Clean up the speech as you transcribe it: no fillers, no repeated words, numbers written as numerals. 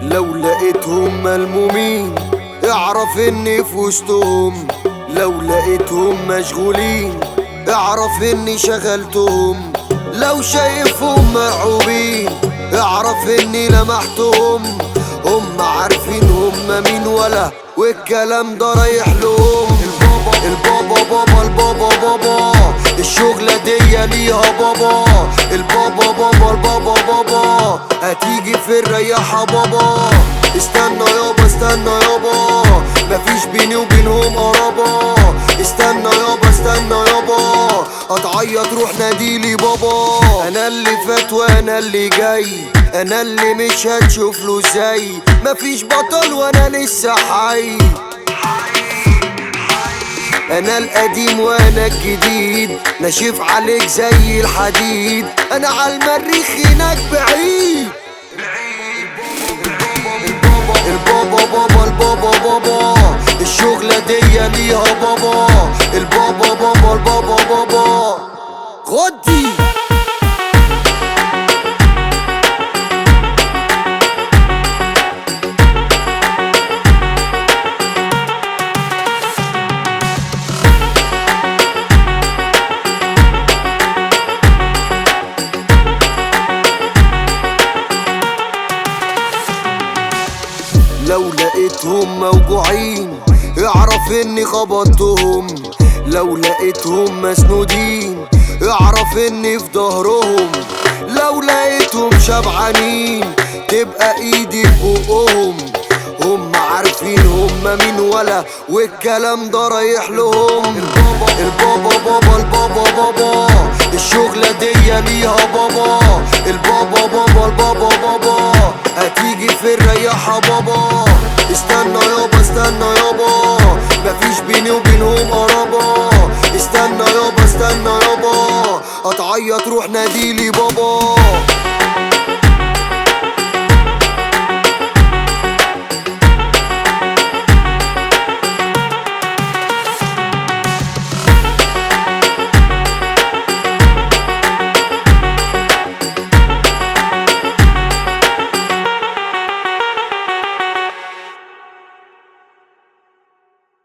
لو لقيتهم ملمومين اعرف اني في وسطهم، لو لقيتهم مشغولين اعرف اني شغلتهم، لو شايفهم مرعوبين اعرف اني لمحتهم. هم عارفين هم مين ولا والكلام ده رايح لهم. البابا بابا البابا بابا الشغلة دي ليها بابا، البابا بابا البابا بابا هتيجي في الرياحة بابا. استنى يابا استنى يابا مفيش بيني وبينهم قرابة، استنى يابا استنى يابا هتعيط روح ناديلي بابا. انا اللي فات وانا اللي جاي، انا اللي مش هتشوف له زي، مفيش بطل وانا لسه حي. انا القديم وانا الجديد ناشف عليك زي الحديد، انا عالمريخ هناك بعيد. البابا بابا البابا بابا الشغلة دي ليها بابا، البابا بابا البابا بابا غدي. لو لقيتهم موجوعين اعرف اني خبطتهم، لو لقيتهم مسنودين اعرف اني في ظهرهم، لو لقيتهم شبعانين تبقى ايدي في بقهم. هم عارفين هم مين ولا والكلام ده رايح لهم. البابا بابا البابا بابا الشغلة دي ليها بابا، البابا بابا البابا بابا هتيجي في الرياحة بابا. استنى يابا استنى يابا مفيش بيني وبينهم قرابة، استنى يابا استنى يابا هتعيط روح ناديلي بابا.